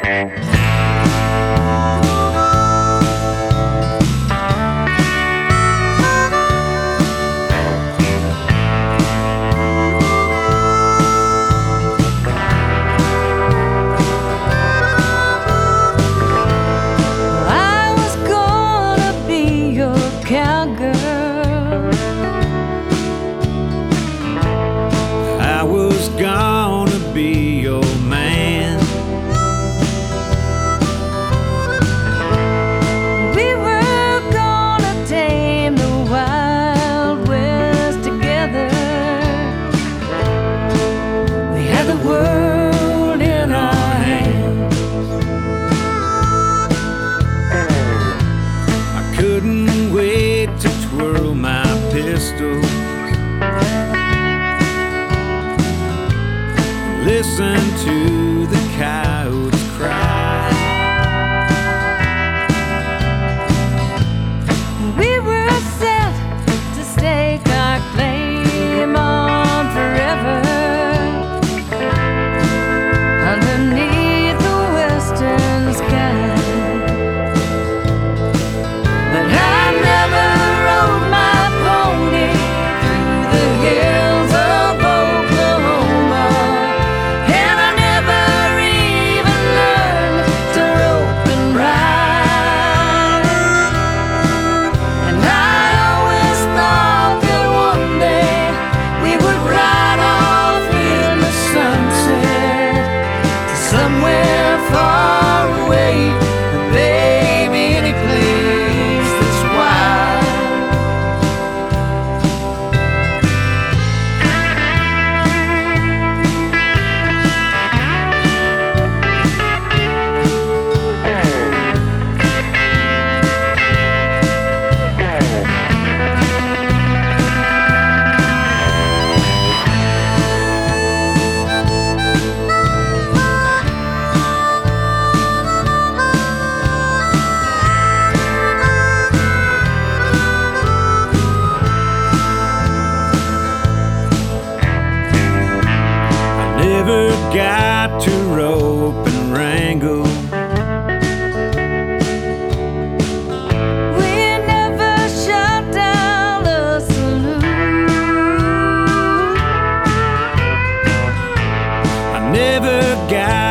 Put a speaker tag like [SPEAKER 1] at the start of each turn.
[SPEAKER 1] Cowgirl,
[SPEAKER 2] I was gonna be your man.
[SPEAKER 1] we were gonna tame the Wild West together. We had the world in our hands.
[SPEAKER 2] I couldn't wait to twirl my pistols, listen to the coyotes cry.
[SPEAKER 1] We were set to stake our claim on forever underneath the western sky. But I never rode my pony through the hills of Oklahoma, and I never even learned to rope and ride. And I always thought that one day we would ride off in the sunset to somewhere far away, and maybe any place that's wild.
[SPEAKER 2] Never got to rope and wrangle.
[SPEAKER 1] We never shut down the saloon.
[SPEAKER 2] I never got